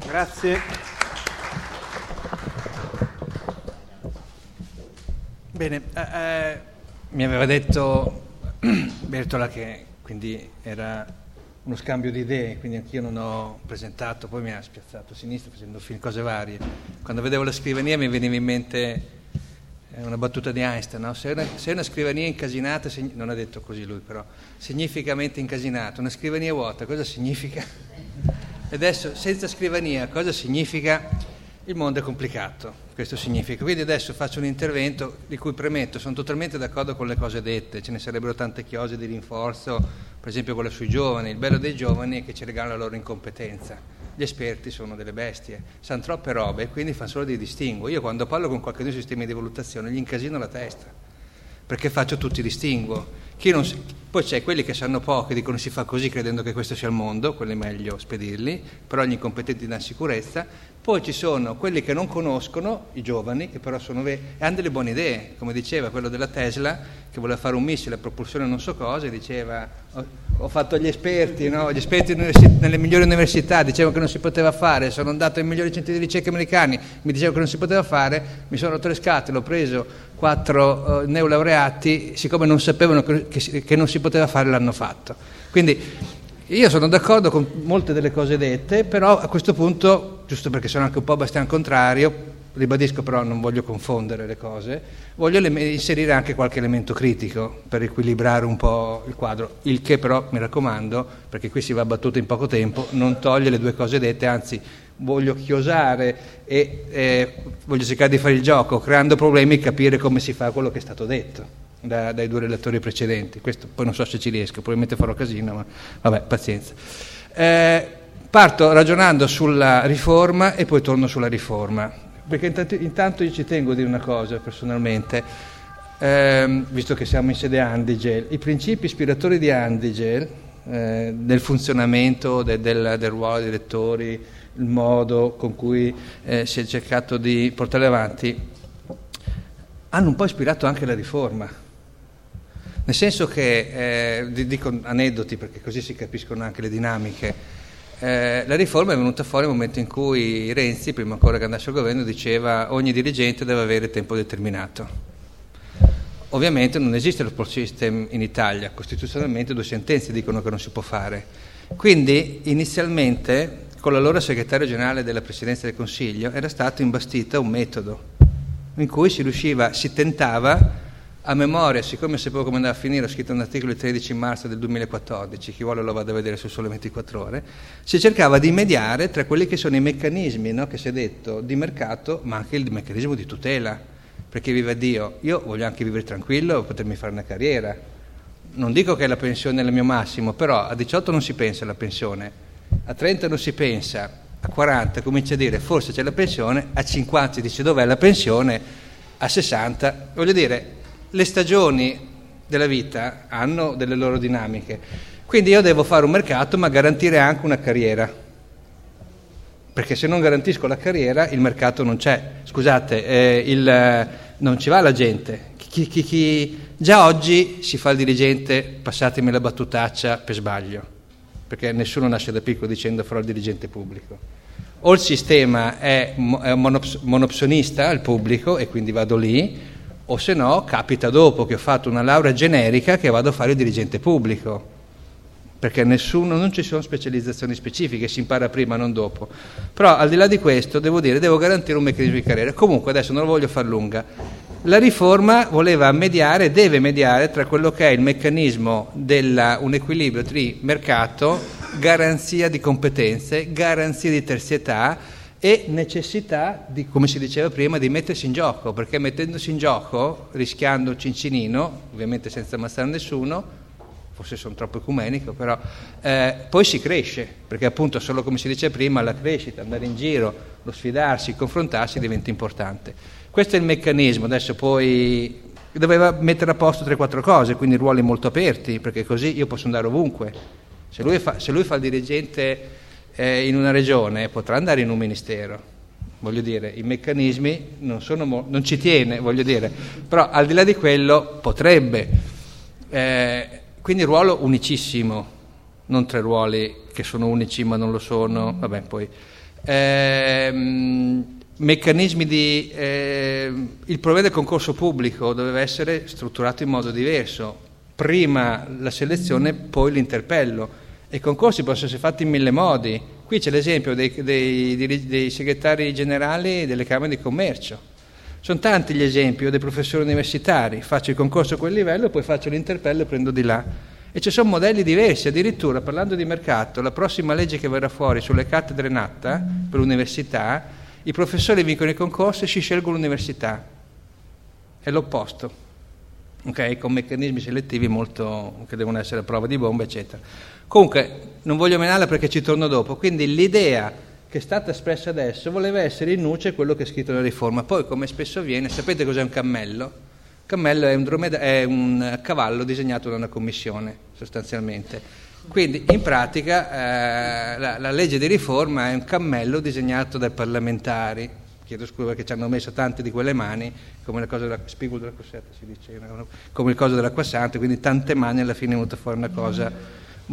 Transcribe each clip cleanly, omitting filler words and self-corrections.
Grazie. Bene, mi aveva detto Bertola che quindi era uno scambio di idee, quindi anch'io non ho presentato, poi mi ha spiazzato a sinistra facendo cose varie. Quando vedevo la scrivania mi veniva in mente una battuta di Einstein, no? Se è una scrivania incasinata, non ha detto così lui però, significativamente incasinata, una scrivania vuota cosa significa? E adesso senza scrivania cosa significa? Il mondo è complicato, questo significa. Quindi adesso faccio un intervento di cui premetto, sono totalmente d'accordo con le cose dette, ce ne sarebbero tante chiose di rinforzo, per esempio quella sui giovani. Il bello dei giovani è che ci regalano la loro incompetenza. Gli esperti sono delle bestie, sanno troppe robe e quindi fanno solo dei distinguo. Io quando parlo con qualcuno sui sistemi di valutazione gli incasino la testa, perché faccio tutti i distinguo. Poi c'è quelli che sanno poco e dicono si fa così credendo che questo sia il mondo, quelli è meglio spedirli, però gli incompetenti danno sicurezza. Poi ci sono quelli che non conoscono, i giovani, che però sono veri e hanno delle buone idee, come diceva quello della Tesla, che voleva fare un missile a propulsione non so cosa, diceva ho fatto gli esperti, no? Gli esperti nelle migliori università dicevano che non si poteva fare, sono andato ai migliori centri di ricerca americani, mi dicevano che non si poteva fare, mi sono rotto le scatole, ho preso 4 neolaureati, siccome non sapevano che non si poteva fare l'hanno fatto. Quindi io sono d'accordo con molte delle cose dette, però a questo punto, giusto perché sono anche un po' abbastanza contrario, ribadisco però non voglio confondere le cose, voglio inserire anche qualche elemento critico per equilibrare un po' il quadro, il che però mi raccomando, perché qui si va battuto in poco tempo, non toglie le due cose dette, anzi voglio chiosare e voglio cercare di fare il gioco, creando problemi e capire come si fa quello che è stato detto dai due relatori precedenti. Questo poi non so se ci riesco, probabilmente farò casino, ma vabbè, pazienza. Parto ragionando sulla riforma e poi torno sulla riforma, perché intanto io ci tengo a dire una cosa personalmente, visto che siamo in sede Andigel, i principi ispiratori di Andigel, del funzionamento del ruolo dei rettori, il modo con cui si è cercato di portare avanti, hanno un po' ispirato anche la riforma. Nel senso che, dico aneddoti perché così si capiscono anche le dinamiche, la riforma è venuta fuori nel momento in cui Renzi, prima ancora che andasse al governo, diceva ogni dirigente deve avere tempo determinato. Ovviamente non esiste lo sport system in Italia, costituzionalmente 2 sentenze dicono che non si può fare. Quindi inizialmente con l'allora segretario generale della Presidenza del Consiglio era stato imbastito un metodo in cui si tentava a memoria, siccome sapevo come andava a finire, ho scritto un articolo il 13 marzo del 2014, chi vuole lo vada a vedere su Sole 24 Ore, si cercava di mediare tra quelli che sono i meccanismi, no, che si è detto, di mercato, ma anche il meccanismo di tutela, perché viva Dio, io voglio anche vivere tranquillo e potermi fare una carriera. Non dico che la pensione è il mio massimo, però a 18 non si pensa alla pensione, a 30 non si pensa, a 40 comincia a dire forse c'è la pensione, a 50 si dice dov'è la pensione, a 60, voglio dire, le stagioni della vita hanno delle loro dinamiche, quindi io devo fare un mercato ma garantire anche una carriera, perché se non garantisco la carriera il mercato non c'è, scusate, non ci va la gente, chi già oggi si fa il dirigente, passatemi la battutaccia, per sbaglio, perché nessuno nasce da piccolo dicendo farò il dirigente pubblico, o il sistema è monopsonista, il pubblico, e quindi vado lì, o se no capita dopo che ho fatto una laurea generica che vado a fare il dirigente pubblico, perché non ci sono specializzazioni specifiche, si impara prima non dopo. Però al di là di questo devo garantire un meccanismo di carriera. Comunque adesso non lo voglio far lunga, la riforma voleva deve mediare tra quello che è il meccanismo un equilibrio tra mercato, garanzia di competenze, garanzia di terzietà e necessità di, come si diceva prima, di mettersi in gioco, perché mettendosi in gioco, rischiando un cincinino, ovviamente senza ammazzare nessuno, forse sono troppo ecumenico, però poi si cresce, perché appunto solo, come si diceva prima, la crescita, andare in giro, lo sfidarsi, confrontarsi diventa importante. Questo è il meccanismo. Adesso poi doveva mettere a posto 3-4 cose, quindi ruoli molto aperti, perché così io posso andare ovunque. Se lui fa il dirigente in una regione, potrà andare in un ministero, voglio dire, i meccanismi non ci tiene, voglio dire, però al di là di quello potrebbe, quindi ruolo unicissimo, non 3 ruoli che sono unici ma non lo sono, vabbè, poi meccanismi di... il problema del concorso pubblico doveva essere strutturato in modo diverso, prima la selezione, poi l'interpello, e i concorsi possono essere fatti in 1000 modi. Qui c'è l'esempio dei segretari generali delle Camere di Commercio. Sono tanti gli esempi, o dei professori universitari, faccio il concorso a quel livello, poi faccio l'interpello e prendo di là. E ci sono modelli diversi, addirittura parlando di mercato, la prossima legge che verrà fuori sulle cattedre NATA per l'università, i professori vincono i concorsi e si scelgono l'università. È l'opposto, ok? Con meccanismi selettivi molto che devono essere a prova di bomba, eccetera. Comunque, non voglio menarla perché ci torno dopo, quindi l'idea che è stata espressa adesso voleva essere in nuce quello che è scritto nella riforma. Poi, come spesso avviene, sapete cos'è un cammello? Il cammello è un cavallo disegnato da una commissione, sostanzialmente. Quindi, in pratica, la legge di riforma è un cammello disegnato dai parlamentari. Chiedo scusa perché ci hanno messo tante di quelle mani, come la cosa della spigolo della Cossetta, si dice, come il coso dell'acquassante, quindi tante mani, alla fine è venuta fuori una cosa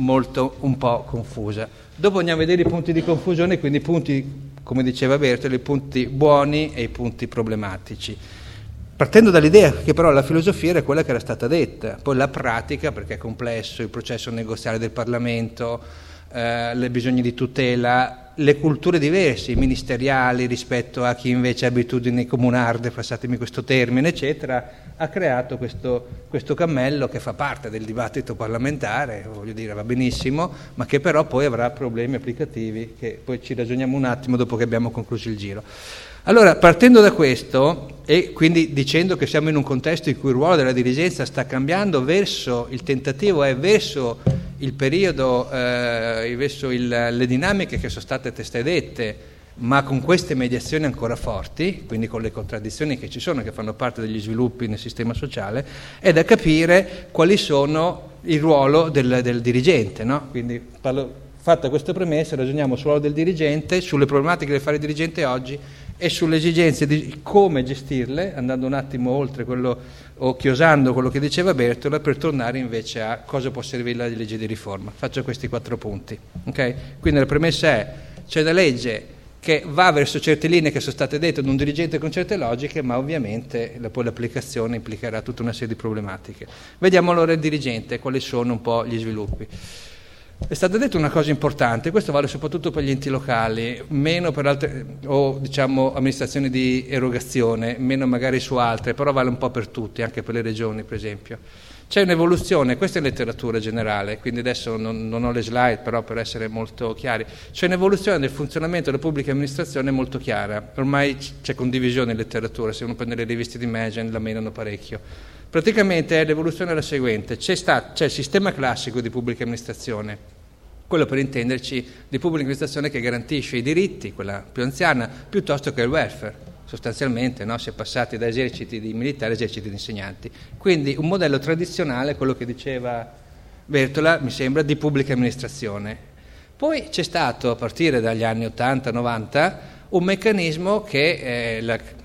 un po' confusa. Dopo andiamo a vedere i punti di confusione, quindi i punti, come diceva Bertolo, i punti buoni e i punti problematici. Partendo dall'idea che però la filosofia era quella che era stata detta, poi la pratica, perché è complesso, il processo negoziale del Parlamento, le bisogni di tutela, le culture diverse, i ministeriali rispetto a chi invece ha abitudini comunarde, passatemi questo termine, eccetera, ha creato questo cammello che fa parte del dibattito parlamentare, voglio dire, va benissimo, ma che però poi avrà problemi applicativi, che poi ci ragioniamo un attimo dopo che abbiamo concluso il giro. Allora, partendo da questo, e quindi dicendo che siamo in un contesto in cui il ruolo della dirigenza sta cambiando verso, il tentativo è verso il periodo, verso le dinamiche che sono state testé dette, ma con queste mediazioni ancora forti, quindi con le contraddizioni che ci sono, che fanno parte degli sviluppi nel sistema sociale, è da capire quali sono il ruolo del dirigente, no? Quindi fatta questa premessa, ragioniamo sul ruolo del dirigente, sulle problematiche del fare dirigente oggi e sulle esigenze di come gestirle, andando un attimo oltre quello o chiosando quello che diceva Bertola, per tornare invece a cosa può servire la legge di riforma. Faccio questi 4 punti, ok? Quindi la premessa è: c'è una legge che va verso certe linee che sono state dette da un dirigente con certe logiche, ma ovviamente poi l'applicazione implicherà tutta una serie di problematiche. Vediamo allora il dirigente, quali sono un po' gli sviluppi. È stata detta una cosa importante, questo vale soprattutto per gli enti locali, meno per altre, o diciamo amministrazioni di erogazione, meno magari su altre, però vale un po' per tutti, anche per le regioni per esempio. C'è un'evoluzione, questa è letteratura generale, quindi adesso non ho le slide, però per essere molto chiari, c'è un'evoluzione del funzionamento della pubblica amministrazione molto chiara, ormai c'è condivisione in letteratura, se uno prende le riviste di Imagine la menano parecchio. Praticamente l'evoluzione è la seguente: c'è il sistema classico di pubblica amministrazione, quello per intenderci di pubblica amministrazione che garantisce i diritti, quella più anziana, piuttosto che il welfare, sostanzialmente, no? Si è passati da eserciti di militari a eserciti di insegnanti. Quindi un modello tradizionale, quello che diceva Bertola, mi sembra, di pubblica amministrazione. Poi c'è stato, a partire dagli anni 80-90, un meccanismo che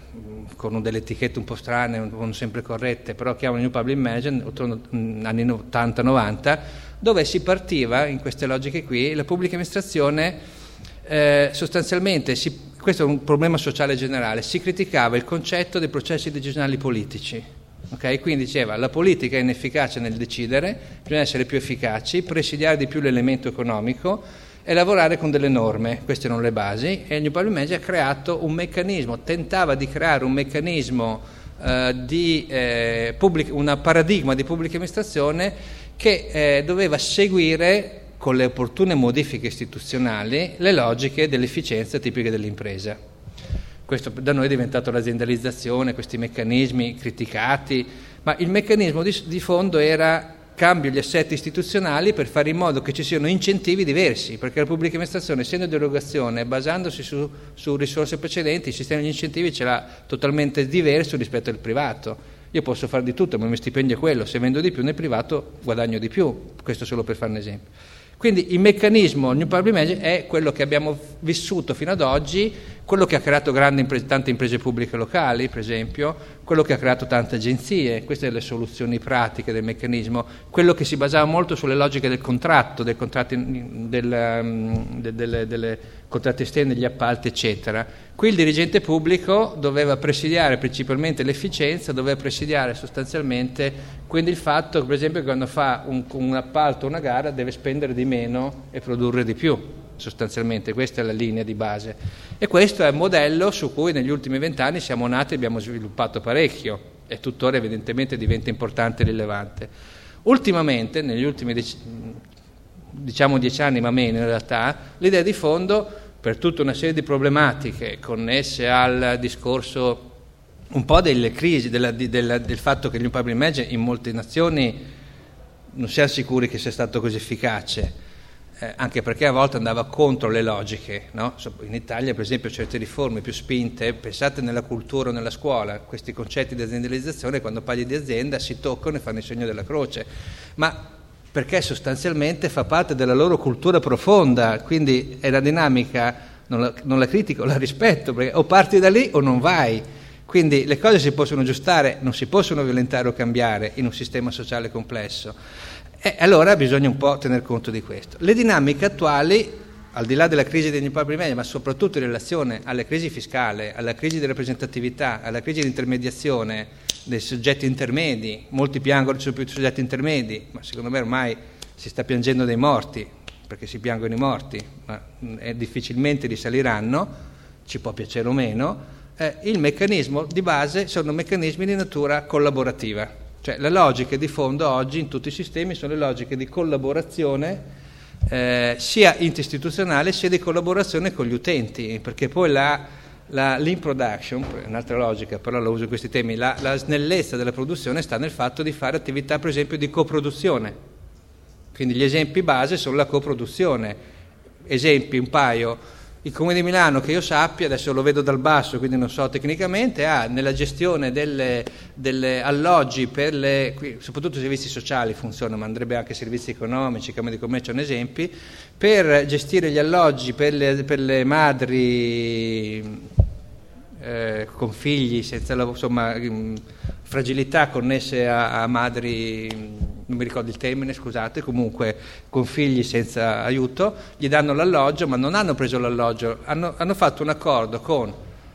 con delle etichette un po' strane, non sempre corrette, però chiamano New Public Management, anni 80-90, dove si partiva, in queste logiche qui, la pubblica amministrazione sostanzialmente, questo è un problema sociale generale, si criticava il concetto dei processi decisionali politici. Okay? Quindi diceva: la politica è inefficace nel decidere, bisogna essere più efficaci, presidiare di più l'elemento economico e lavorare con delle norme. Queste erano le basi, e il New Public Management ha creato un meccanismo, tentava di creare un meccanismo un paradigma di pubblica amministrazione che doveva seguire, con le opportune modifiche istituzionali, le logiche dell'efficienza tipiche dell'impresa. Questo da noi è diventato l'aziendalizzazione, questi meccanismi criticati, ma il meccanismo di fondo era: cambio gli assetti istituzionali per fare in modo che ci siano incentivi diversi, perché la pubblica amministrazione, essendo di erogazione, basandosi su risorse precedenti, il sistema di incentivi ce l'ha totalmente diverso rispetto al privato. Io posso fare di tutto, ma il mio stipendio è quello: se vendo di più nel privato guadagno di più. Questo solo per fare un esempio. Quindi il meccanismo New Public Management è quello che abbiamo vissuto fino ad oggi, quello che ha creato tante imprese pubbliche locali, per esempio, quello che ha creato tante agenzie, queste sono le soluzioni pratiche del meccanismo, quello che si basava molto sulle logiche del contratto, dei contratti, delle contratti esterni, degli appalti, eccetera. Qui il dirigente pubblico doveva presidiare principalmente l'efficienza, doveva presidiare sostanzialmente quindi il fatto che, per esempio, quando fa un appalto o una gara deve spendere di meno e produrre di più. Sostanzialmente questa è la linea di base e questo è un modello su cui negli ultimi 20 anni siamo nati e abbiamo sviluppato parecchio e tuttora evidentemente diventa importante e rilevante. Ultimamente, negli ultimi 10 anni ma meno in realtà, l'idea di fondo per tutta una serie di problematiche connesse al discorso un po' delle crisi, del fatto che il public management in molte nazioni non siamo sicuri che sia stato così efficace. Anche perché a volte andava contro le logiche, no? In Italia per esempio certe riforme più spinte, pensate nella cultura o nella scuola, questi concetti di aziendalizzazione quando parli di azienda si toccano e fanno il segno della croce, ma perché sostanzialmente fa parte della loro cultura profonda, quindi è la dinamica, non la critico, la rispetto, perché o parti da lì o non vai, quindi le cose si possono aggiustare, non si possono violentare o cambiare in un sistema sociale complesso. E allora bisogna un po' tener conto di questo. Le dinamiche attuali, al di là della crisi degli public media, ma soprattutto in relazione alla crisi fiscale, alla crisi di rappresentatività, alla crisi di intermediazione dei soggetti intermedi, molti piangono sui soggetti intermedi, ma secondo me ormai si sta piangendo dei morti, perché si piangono i morti, ma difficilmente risaliranno, ci può piacere o meno. Il meccanismo di base sono meccanismi di natura collaborativa. Cioè le logiche di fondo oggi in tutti i sistemi sono le logiche di collaborazione sia interistituzionale sia di collaborazione con gli utenti, perché poi l'in production, un'altra logica, però la uso in questi temi, la snellezza della produzione sta nel fatto di fare attività per esempio di coproduzione, quindi gli esempi base sono la coproduzione, esempi un paio. Il Comune di Milano, che io sappia, adesso lo vedo dal basso quindi non so tecnicamente, ha nella gestione delle alloggi soprattutto i servizi sociali funzionano, ma andrebbe anche servizi economici, Camera di Commercio sono esempi, per gestire gli alloggi per le madri con figli senza fragilità connesse a madri, non mi ricordo il termine, scusate, comunque con figli senza aiuto, gli danno l'alloggio, ma non hanno preso l'alloggio, hanno fatto un accordo con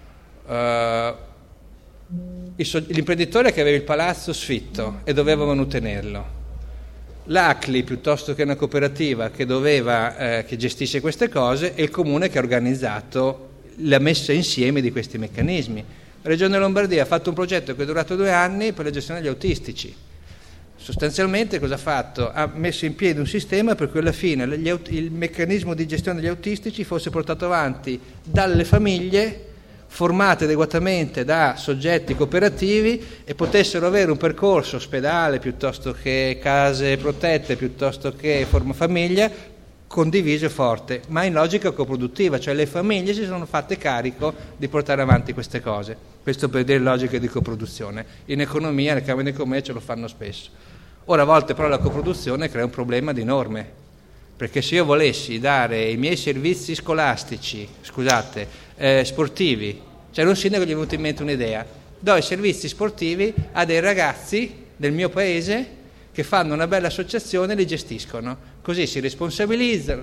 l'imprenditore che aveva il palazzo sfitto e doveva manutenerlo, l'ACLI piuttosto che una cooperativa che gestisce queste cose e il comune che ha organizzato la messa insieme di questi meccanismi. La Regione Lombardia ha fatto un progetto che è durato 2 anni per la gestione degli autistici. Sostanzialmente cosa ha fatto? Ha messo in piedi un sistema per cui alla fine il meccanismo di gestione degli autistici fosse portato avanti dalle famiglie formate adeguatamente da soggetti cooperativi e potessero avere un percorso ospedale piuttosto che case protette, piuttosto che forma famiglia, condiviso e forte, ma in logica coproduttiva, cioè le famiglie si sono fatte carico di portare avanti queste cose. Questo per dire logica di coproduzione. In economia le Camere di Commercio lo fanno spesso. Ora a volte però la coproduzione crea un problema di norme, perché se io volessi dare i miei servizi scolastici, sportivi, cioè un sindaco gli è venuto in mente un'idea, do i servizi sportivi a dei ragazzi del mio paese che fanno una bella associazione e li gestiscono, così si responsabilizzano,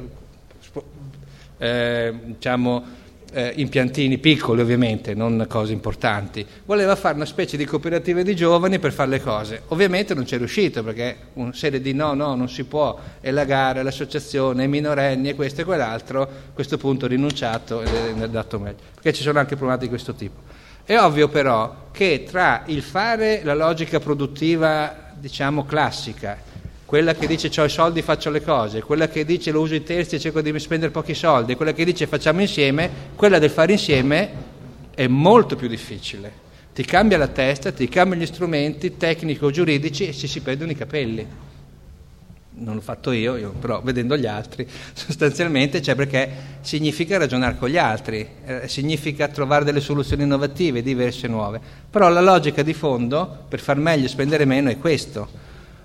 impiantini piccoli ovviamente, non cose importanti. Voleva fare una specie di cooperativa di giovani per fare le cose, ovviamente non c'è riuscito perché una serie di no, non si può, è la gara, l'associazione, i minorenni e questo e quell'altro, a questo punto ho rinunciato ed è andato meglio, perché ci sono anche problematiche di questo tipo. È ovvio però che tra il fare la logica produttiva classica, quella che dice c'ho i soldi faccio le cose, quella che dice lo uso i terzi e cerco di spendere pochi soldi, quella che dice facciamo insieme, quella del fare insieme è molto più difficile, ti cambia la testa, ti cambia gli strumenti tecnico-giuridici e ci si perdono i capelli. Non l'ho fatto io però vedendo gli altri sostanzialmente, perché significa ragionare con gli altri, significa trovare delle soluzioni innovative, diverse, nuove, però la logica di fondo per far meglio e spendere meno è questo.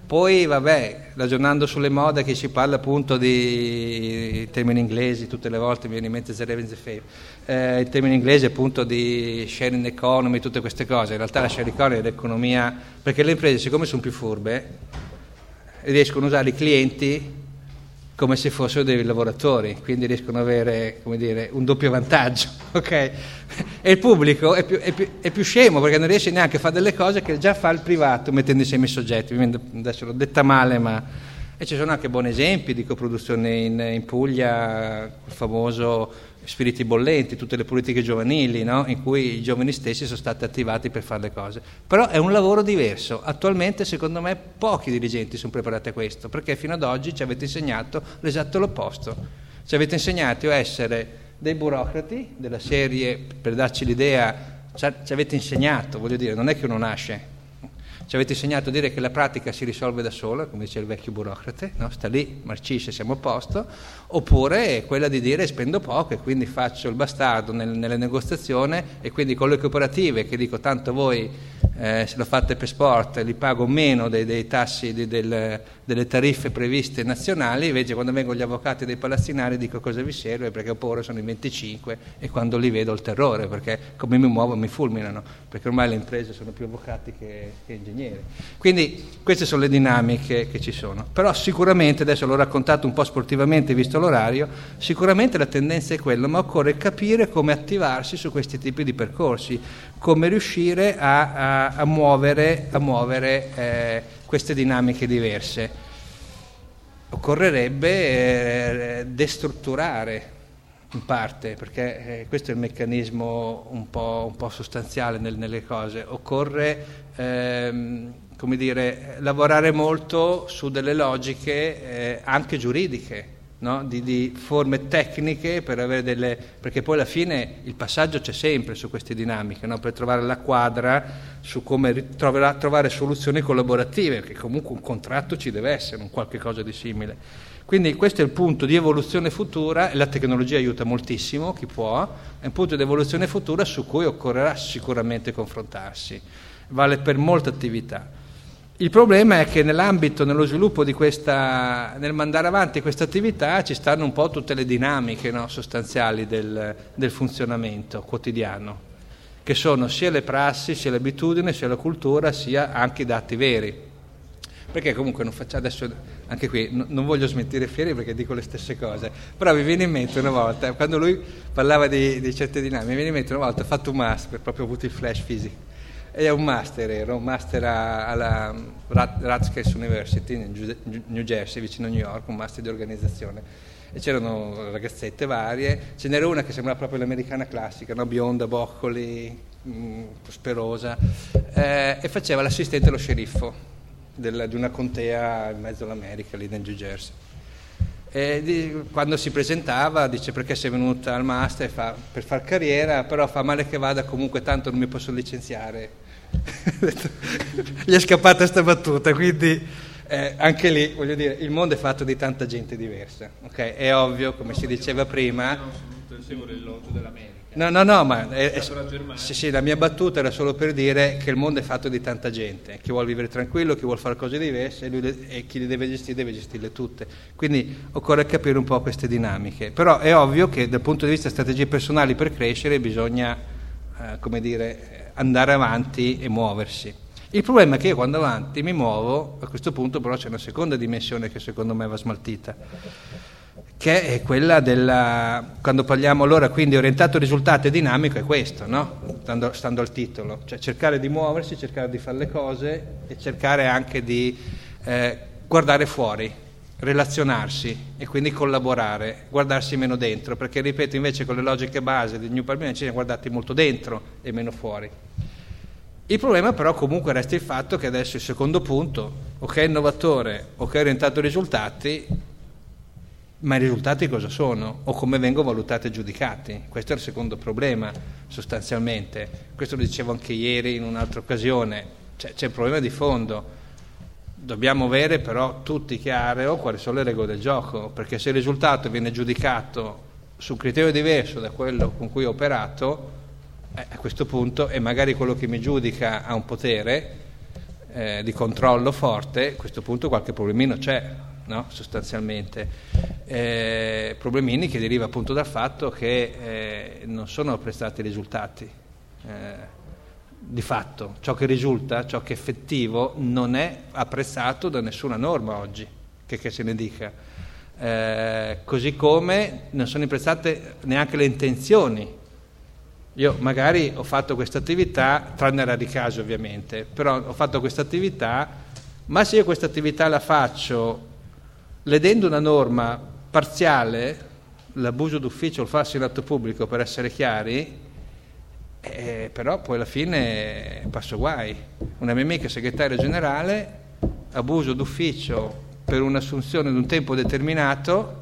Poi, vabbè, ragionando sulle mode, che si parla appunto di termini inglesi, tutte le volte mi viene in mente The Raven, The Fame, il termine inglese appunto di sharing economy, tutte queste cose. In realtà la sharing economy è l'economia, perché le imprese, siccome sono più furbe, riescono a usare i clienti come se fossero dei lavoratori, quindi riescono ad avere, come dire, un doppio vantaggio, ok? E il pubblico è più scemo, perché non riesce neanche a fare delle cose che già fa il privato mettendo insieme i soggetti. Adesso l'ho detta male, ma... E ci sono anche buoni esempi di coproduzione in Puglia, il famoso Spiriti Bollenti, tutte le politiche giovanili, no? In cui i giovani stessi sono stati attivati per fare le cose. Però è un lavoro diverso. Attualmente, secondo me, pochi dirigenti sono preparati a questo, perché fino ad oggi ci avete insegnato l'esatto l'opposto. Ci avete insegnato a essere dei burocrati, della serie, per darci l'idea, ci avete insegnato, voglio dire, non è che uno nasce. Ci avete insegnato a dire che la pratica si risolve da sola, come dice il vecchio burocrate, no? Sta lì, marcisce, siamo a posto, oppure quella di dire spendo poco e quindi faccio il bastardo nelle negoziazioni, e quindi con le cooperative che dico tanto voi se lo fate per sport li pago meno dei tassi delle tariffe previste nazionali, invece quando vengono gli avvocati dei palazzinari dico cosa vi serve, perché ho paura, sono in 25 e quando li vedo ho il terrore, perché come mi muovo mi fulminano, perché ormai le imprese sono più avvocati che ingegneri. Quindi queste sono le dinamiche che ci sono. Però sicuramente, adesso l'ho raccontato un po' sportivamente visto l'orario, sicuramente la tendenza è quella, ma occorre capire come attivarsi su questi tipi di percorsi, come riuscire a muovere queste dinamiche diverse. Occorrerebbe destrutturare in parte, perché questo è il meccanismo un po' sostanziale nelle cose. Occorre come dire, lavorare molto su delle logiche anche giuridiche, no? di forme tecniche per avere perché poi alla fine il passaggio c'è sempre su queste dinamiche, no? Per trovare la quadra su come trovare soluzioni collaborative, perché comunque un contratto ci deve essere, un qualche cosa di simile. Quindi questo è il punto di evoluzione futura, e la tecnologia aiuta moltissimo chi può, è un punto di evoluzione futura su cui occorrerà sicuramente confrontarsi, vale per molte attività. Il problema è che nell'ambito, nello sviluppo di nel mandare avanti questa attività ci stanno un po' tutte le dinamiche, no, sostanziali del funzionamento quotidiano, che sono sia le prassi, sia le abitudini, sia la cultura, sia anche i dati veri. Perché comunque non faccio adesso, anche qui, non voglio smentire Fieri perché dico le stesse cose, però mi viene in mente una volta, quando lui parlava di certe dinamiche, mi viene in mente una volta, ho fatto un master, proprio ho avuto il flash fisico. E è un master alla Rutgers University in New Jersey, vicino a New York, un master di organizzazione. E c'erano ragazzette varie, ce n'era una che sembrava proprio l'americana classica, no? Bionda, boccoli, prosperosa, e faceva l'assistente allo sceriffo di una contea in mezzo all'America, lì nel New Jersey. E quando si presentava dice perché sei venuta al master, per far carriera, però fa male che vada, comunque tanto non mi posso licenziare. Gli è scappata sta battuta, quindi anche lì voglio dire il mondo è fatto di tanta gente diversa, ok? È ovvio, come si diceva prima, no, ma sì, la mia battuta era solo per dire che il mondo è fatto di tanta gente, chi vuole vivere tranquillo, chi vuole fare cose diverse, e chi le deve gestirle tutte, quindi occorre capire un po' queste dinamiche. Però è ovvio che dal punto di vista strategie personali per crescere bisogna come dire andare avanti e muoversi. Il problema è che io quando avanti mi muovo, a questo punto però c'è una seconda dimensione che secondo me va smaltita, che è quella quando parliamo allora quindi orientato a risultati e dinamico, è questo, no? Stando al titolo, cioè cercare di muoversi, cercare di fare le cose e cercare anche di guardare fuori, relazionarsi e quindi collaborare, guardarsi meno dentro, perché ripeto invece con le logiche base del New Palmino ci siamo guardati molto dentro e meno fuori. Il problema però comunque resta il fatto che adesso il secondo punto, ok innovatore, ok orientato ai risultati, ma i risultati cosa sono? O come vengono valutati e giudicati? Questo è il secondo problema sostanzialmente, questo lo dicevo anche ieri in un'altra occasione, c'è un problema di fondo. Dobbiamo avere però tutti chiaro quali sono le regole del gioco, perché se il risultato viene giudicato su un criterio diverso da quello con cui ho operato, a questo punto, e magari quello che mi giudica ha un potere, di controllo forte, a questo punto qualche problemino c'è, no? Sostanzialmente. Problemini che deriva appunto dal fatto che non sono apprezzati i risultati. Di fatto, ciò che risulta, ciò che è effettivo, non è apprezzato da nessuna norma oggi, che se ne dica. Così come non sono apprezzate neanche le intenzioni. Io magari ho fatto questa attività, tranne rari casi ovviamente, però ho fatto questa attività, ma se io questa attività la faccio ledendo una norma parziale, l'abuso d'ufficio, il falso in atto pubblico, per essere chiari, però poi alla fine passo guai. Una mia amica segretaria generale, abuso d'ufficio per un'assunzione di un tempo determinato,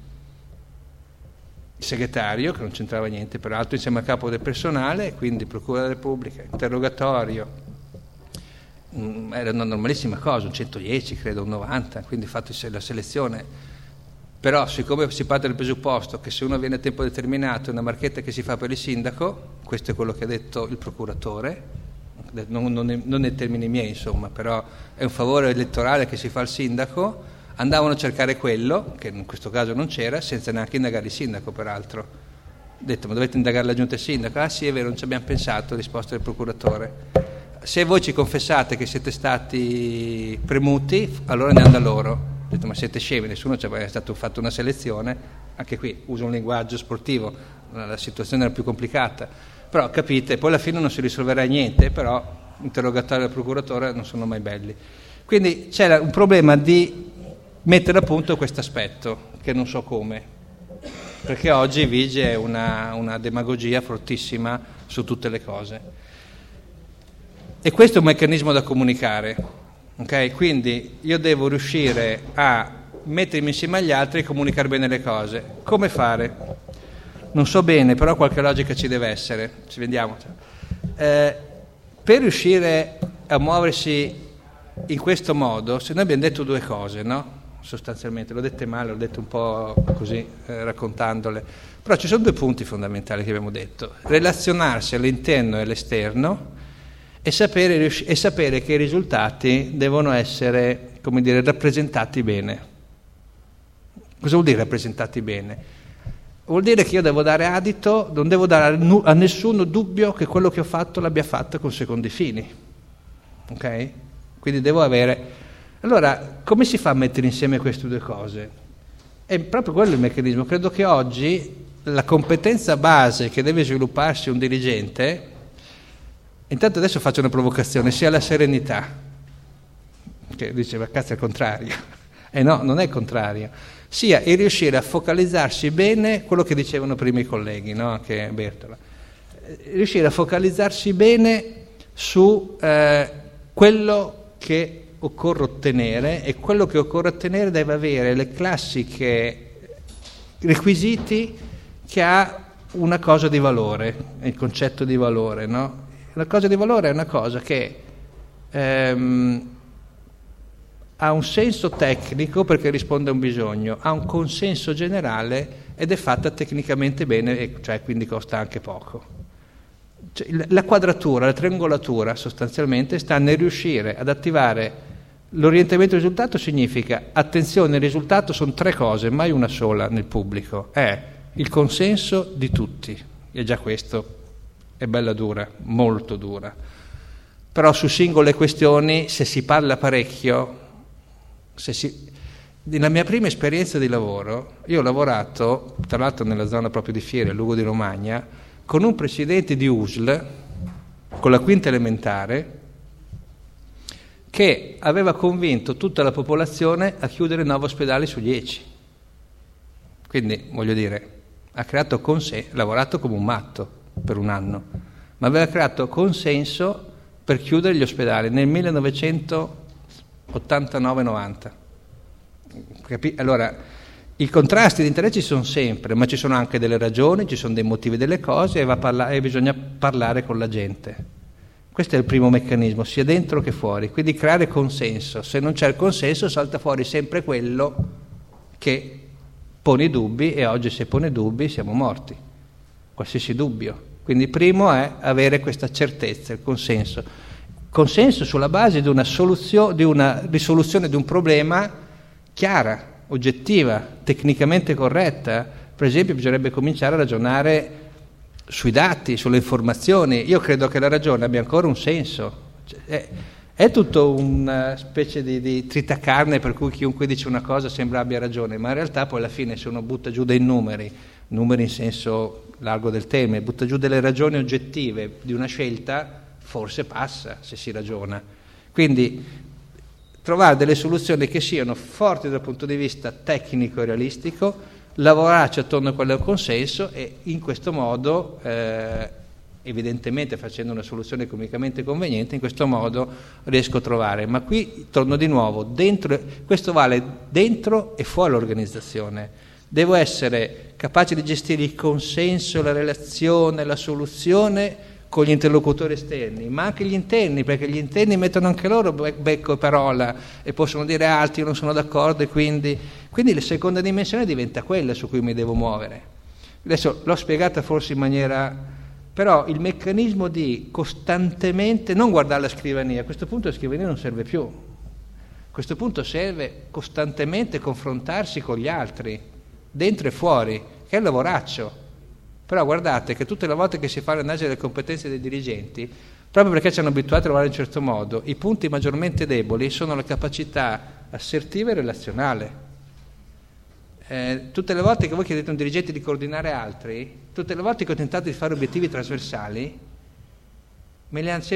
il segretario, che non c'entrava niente peraltro, insieme al capo del personale, quindi Procura della Repubblica, interrogatorio, era una normalissima cosa, un 110 credo, un 90, quindi fatto la selezione. Però siccome si parte dal presupposto che se uno viene a tempo determinato è una marchetta che si fa per il sindaco, questo è quello che ha detto il procuratore, non nei termini miei insomma, però è un favore elettorale che si fa al sindaco, andavano a cercare quello, che in questo caso non c'era, senza neanche indagare il sindaco peraltro. Ho detto, ma dovete indagare la giunta e il sindaco? Ah sì, è vero, non ci abbiamo pensato, risposta del procuratore. Se voi ci confessate che siete stati premuti, allora andiamo da loro. Ho detto, ma siete scemi, nessuno ci aveva fatto una selezione, anche qui uso un linguaggio sportivo, la situazione era più complicata, però capite, poi alla fine non si risolverà niente, però interrogatorio del procuratore non sono mai belli. Quindi c'era un problema di mettere a punto questo aspetto, che non so come, perché oggi vige una demagogia fortissima su tutte le cose. E questo è un meccanismo da comunicare. Okay? Quindi io devo riuscire a mettermi insieme agli altri e comunicare bene le cose. Come fare? Non so bene, però qualche logica ci deve essere. Ci vediamo. Per riuscire a muoversi in questo modo, se noi abbiamo detto due cose, no? Sostanzialmente, l'ho dette male, l'ho detto un po' così, raccontandole, però ci sono due punti fondamentali che abbiamo detto: relazionarsi all'interno e all'esterno, e sapere che i risultati devono essere, come dire, rappresentati bene. Cosa vuol dire rappresentati bene? Vuol dire che io devo dare adito, non devo dare a nessuno dubbio che quello che ho fatto l'abbia fatto con secondi fini. Ok? Quindi devo avere... Allora, come si fa a mettere insieme queste due cose? È proprio quello il meccanismo. Credo che oggi la competenza base che deve svilupparsi un dirigente... Intanto adesso faccio una provocazione, sia la serenità, che diceva cazzo è il contrario, no, non è il contrario, sia il riuscire a focalizzarsi bene, quello che dicevano prima i colleghi, no? Anche Bertola, riuscire a focalizzarsi bene su quello che occorre ottenere, e quello che occorre ottenere deve avere le classiche requisiti che ha una cosa di valore, il concetto di valore, no? La cosa di valore è una cosa che ha un senso tecnico perché risponde a un bisogno, ha un consenso generale ed è fatta tecnicamente bene, e cioè quindi costa anche poco. Cioè, la quadratura, la triangolatura sostanzialmente sta nel riuscire ad attivare l'orientamento al risultato. Significa, attenzione, il risultato sono tre cose, mai una sola nel pubblico, è il consenso di tutti, e già questo è bella dura, molto dura, però su singole questioni se si parla parecchio, nella mia prima esperienza di lavoro, io ho lavorato, tra l'altro nella zona proprio di Fiere, Lugo di Romagna, con un presidente di USL, con la quinta elementare, che aveva convinto tutta la popolazione a chiudere 9 ospedali su 10. Quindi, voglio dire, ha creato lavorato come un matto per un anno, ma aveva creato consenso per chiudere gli ospedali nel 1989-90. Allora, i contrasti di interesse ci sono sempre, ma ci sono anche delle ragioni, ci sono dei motivi delle cose, e bisogna parlare con la gente. Questo è il primo meccanismo, sia dentro che fuori, quindi creare consenso. Se non c'è il consenso salta fuori sempre quello che pone dubbi, e oggi se pone dubbi siamo morti, qualsiasi dubbio. Quindi primo è avere questa certezza, il consenso. Consenso sulla base di una risoluzione di un problema chiara, oggettiva, tecnicamente corretta. Per esempio, bisognerebbe cominciare a ragionare sui dati, sulle informazioni. Io credo che la ragione abbia ancora un senso. È tutto una specie di tritacarne per cui chiunque dice una cosa sembra abbia ragione, ma in realtà poi alla fine se uno butta giù dei numeri in senso largo del termine, butta giù delle ragioni oggettive di una scelta, forse passa se si ragiona. Quindi trovare delle soluzioni che siano forti dal punto di vista tecnico e realistico, lavorarci attorno a quello consenso e in questo modo, evidentemente facendo una soluzione economicamente conveniente, in questo modo riesco a trovare. Ma qui torno di nuovo, questo vale dentro e fuori l'organizzazione. Devo essere capace di gestire il consenso, la relazione, la soluzione con gli interlocutori esterni, ma anche gli interni, perché gli interni mettono anche loro becco e parola e possono dire altri, io non sono d'accordo, e quindi la seconda dimensione diventa quella su cui mi devo muovere. Adesso l'ho spiegata forse in maniera, però il meccanismo di costantemente non guardare la scrivania, a questo punto la scrivania non serve più, a questo punto serve costantemente confrontarsi con gli altri, dentro e fuori, che è il lavoraccio. Però guardate che tutte le volte che si fa l'analisi delle competenze dei dirigenti, proprio perché ci hanno abituati a lavorare in un certo modo, i punti maggiormente deboli sono la capacità assertiva e relazionale. Tutte le volte che voi chiedete a un dirigente di coordinare altri, tutte le volte che ho tentato di fare obiettivi trasversali, mi hanno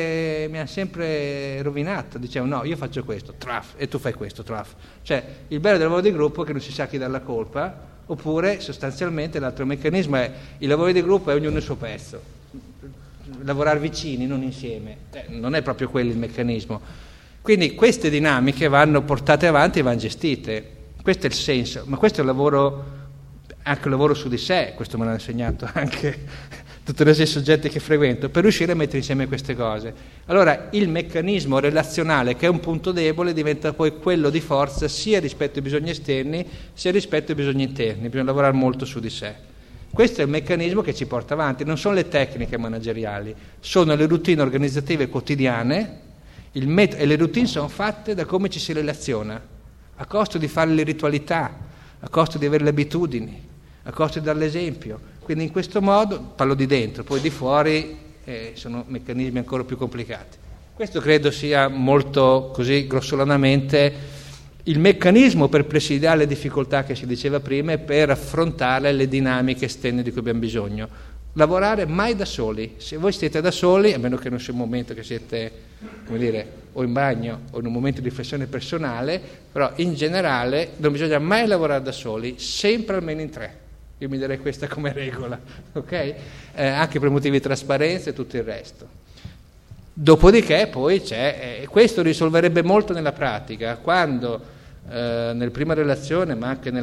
sempre rovinato. Dicevo no, io faccio questo, traf, e tu fai questo, traf. Cioè il bello del lavoro di gruppo è che non si sa chi dà la colpa. Oppure sostanzialmente l'altro meccanismo è il lavoro di gruppo è ognuno il suo pezzo, lavorare vicini, non insieme, non è proprio quello il meccanismo. Quindi queste dinamiche vanno portate avanti e vanno gestite, questo è il senso, ma questo è il lavoro, anche il lavoro su di sé, questo me l'hanno insegnato anche tutti i soggetti che frequento, per riuscire a mettere insieme queste cose. Allora il meccanismo relazionale, che è un punto debole, diventa poi quello di forza sia rispetto ai bisogni esterni sia rispetto ai bisogni interni. Bisogna lavorare molto su di sé. Questo è il meccanismo che ci porta avanti, non sono le tecniche manageriali, sono le routine organizzative quotidiane, e le routine sono fatte da come ci si relaziona, a costo di fare le ritualità, a costo di avere le abitudini, a costo di dare l'esempio. Quindi in questo modo, parlo di dentro, poi di fuori sono meccanismi ancora più complicati. Questo credo sia molto, così grossolanamente, il meccanismo per presidiare le difficoltà che si diceva prima e per affrontare le dinamiche esterne di cui abbiamo bisogno. Lavorare mai da soli. Se voi siete da soli, a meno che non sia un momento che siete, come dire, o in bagno o in un momento di riflessione personale, però in generale non bisogna mai lavorare da soli, sempre almeno in 3. Io mi darei questa come regola, ok? Anche per motivi di trasparenza e tutto il resto. Dopodiché poi questo risolverebbe molto nella pratica, quando nella prima relazione, ma anche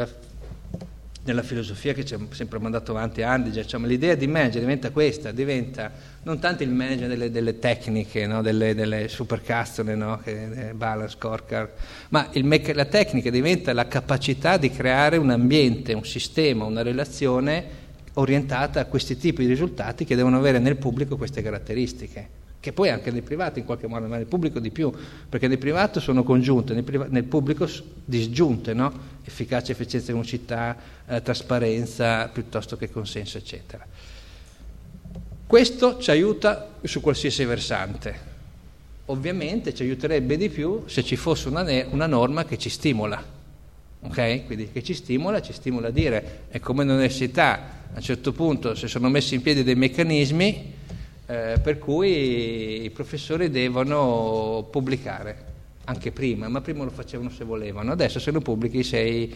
nella filosofia che ci ha sempre mandato avanti Andiger, diciamo, l'idea di manager diventa questa, diventa non tanto il manager delle tecniche, no? delle supercastole, no? Balance, scorecard, ma la tecnica diventa la capacità di creare un ambiente, un sistema, una relazione orientata a questi tipi di risultati che devono avere nel pubblico queste caratteristiche, che poi anche nel privato in qualche modo, ma nel pubblico di più, perché nel privato sono congiunte, nel pubblico disgiunte, no? Efficacia, efficienza, velocità, trasparenza, piuttosto che consenso, eccetera. Questo ci aiuta su qualsiasi versante. Ovviamente ci aiuterebbe di più se ci fosse una norma che ci stimola, ok? Quindi che ci stimola a dire, è come all'università, a un certo punto si sono messi in piedi dei meccanismi per cui i professori devono pubblicare, anche prima, ma prima lo facevano se volevano, adesso se lo pubblichi sei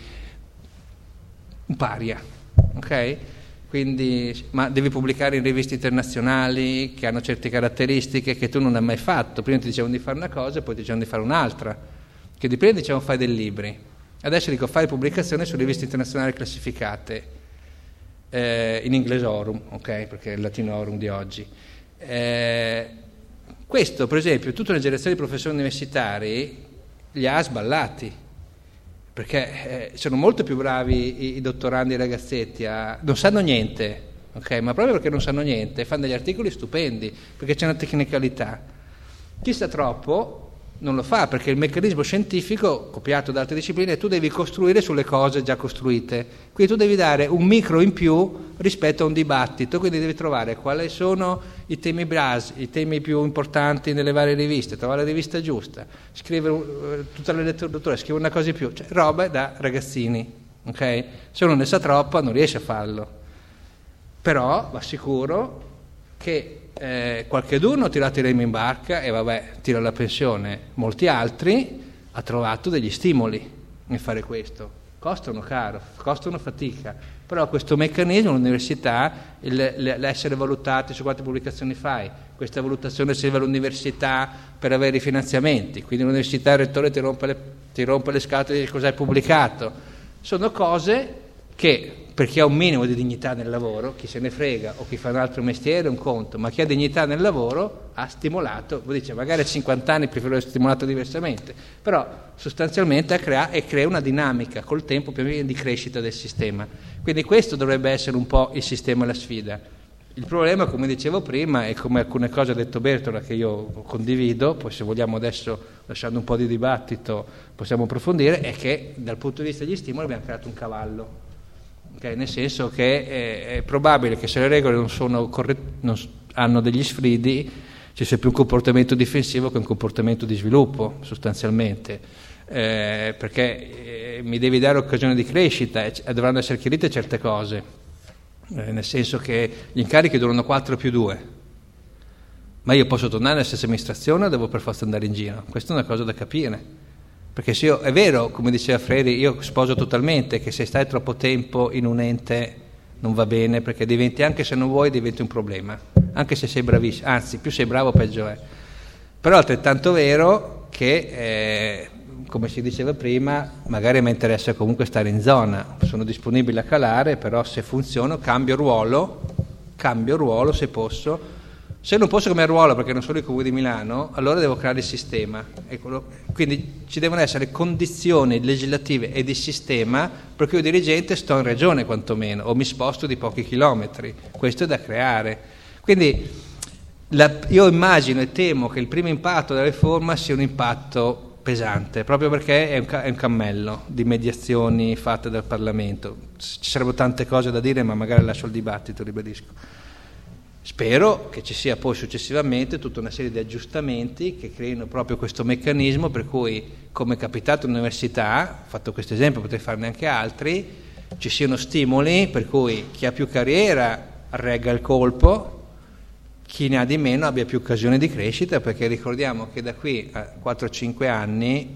un paria, ok? Quindi, ma devi pubblicare in riviste internazionali che hanno certe caratteristiche che tu non hai mai fatto. Prima ti dicevano di fare una cosa e poi ti dicevano di fare un'altra, che di prima dicevano fai dei libri, adesso dico fai pubblicazione su riviste internazionali classificate in inglesorum, ok? Perché è il latinorum di oggi. Questo per esempio tutta una generazione di professori universitari li ha sballati, perché sono molto più bravi i dottorandi e i ragazzetti, non sanno niente, ok? Ma proprio perché non sanno niente fanno degli articoli stupendi, perché c'è una tecnicalità. Chi sa troppo non lo fa, perché il meccanismo scientifico, copiato da altre discipline, tu devi costruire sulle cose già costruite, quindi tu devi dare un micro in più rispetto a un dibattito, quindi devi trovare quali sono i temi base, i temi più importanti nelle varie riviste, trovare la rivista giusta, scrivere tutta la letteratura, scrivere una cosa in più, cioè robe da ragazzini, ok? Se uno ne sa troppo non riesce a farlo, però va sicuro che qualcheduno ha tirato i remi in barca e vabbè, tira la pensione, molti altri ha trovato degli stimoli nel fare questo, costano caro, costano fatica, però questo meccanismo all'università, l'essere valutati su quante pubblicazioni fai, questa valutazione serve all'università per avere i finanziamenti, quindi l'università, il rettore ti rompe le scatole di cosa hai pubblicato, sono cose che per chi ha un minimo di dignità nel lavoro, chi se ne frega o chi fa un altro mestiere un conto, ma chi ha dignità nel lavoro ha stimolato, voi dice magari a 50 anni preferisco essere stimolato diversamente, però sostanzialmente crea una dinamica col tempo più o meno di crescita del sistema. Quindi questo dovrebbe essere un po' il sistema e la sfida. Il problema, come dicevo prima, e come alcune cose ha detto Bertola che io condivido, poi se vogliamo adesso, lasciando un po' di dibattito, possiamo approfondire, è che dal punto di vista degli stimoli abbiamo creato un cavallo. Okay, nel senso che è probabile che se le regole non hanno degli sfridi ci sia più un comportamento difensivo che un comportamento di sviluppo sostanzialmente, perché mi devi dare occasione di crescita e dovranno essere chiarite certe cose, nel senso che gli incarichi durano 4+2, ma io posso tornare nella stessa amministrazione o devo per forza andare in giro? Questa è una cosa da capire. Perché se io, è vero, come diceva Fredi, io sposo totalmente che se stai troppo tempo in un ente non va bene, perché diventi, anche se non vuoi, diventi un problema, anche se sei bravissimo, anzi, più sei bravo peggio è. Però è altrettanto vero che, come si diceva prima, magari mi interessa comunque stare in zona, sono disponibile a calare, però se funziono cambio ruolo se posso. Se non posso cambiare ruolo perché non sono il Comune di Milano, allora devo creare il sistema. Quindi ci devono essere condizioni legislative e di sistema per cui io dirigente sto in regione quantomeno, o mi sposto di pochi chilometri. Questo è da creare. Quindi io immagino e temo che il primo impatto della riforma sia un impatto pesante, proprio perché è un cammello di mediazioni fatte dal Parlamento. Ci sarebbero tante cose da dire, ma magari lascio il dibattito, ribadisco. Spero che ci sia poi successivamente tutta una serie di aggiustamenti che creino proprio questo meccanismo per cui, come è capitato all'università, ho fatto questo esempio, potrei farne anche altri, ci siano stimoli per cui chi ha più carriera regga il colpo, chi ne ha di meno abbia più occasione di crescita, perché ricordiamo che da qui a 4-5 anni,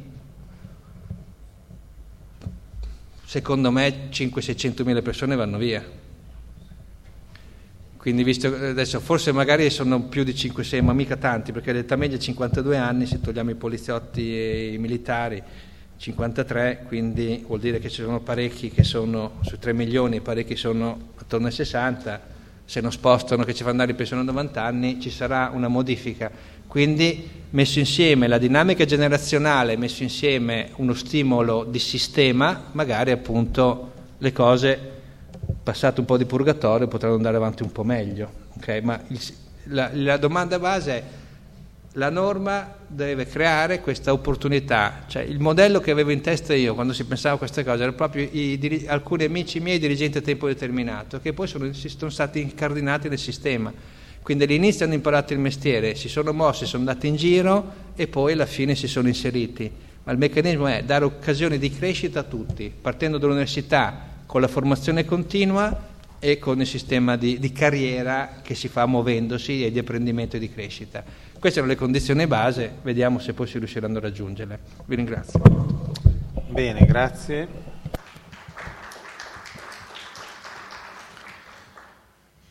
secondo me 500-600 mila persone vanno via. Quindi visto adesso forse magari sono più di 5-6, ma mica tanti, perché l'età media è 52 anni, se togliamo i poliziotti e i militari 53, quindi vuol dire che ci sono parecchi che sono su 3 milioni, parecchi sono attorno ai 60, se non spostano che ci fanno andare in pensione a 90 anni ci sarà una modifica. Quindi messo insieme la dinamica generazionale, messo insieme uno stimolo di sistema, magari appunto le cose passato un po' di purgatorio potranno andare avanti un po' meglio, okay? Ma la domanda base è: la norma deve creare questa opportunità, cioè il modello che avevo in testa io quando si pensava a queste cose erano proprio alcuni amici miei dirigenti a tempo determinato che poi sono stati incardinati nel sistema, quindi all'inizio hanno imparato il mestiere, si sono mossi, sono andati in giro e poi alla fine si sono inseriti, ma il meccanismo è dare occasioni di crescita a tutti, partendo dall'università con la formazione continua e con il sistema di carriera che si fa muovendosi e di apprendimento e di crescita. Queste sono le condizioni base, vediamo se poi si riusciranno a raggiungerle. Vi ringrazio. Bene, grazie.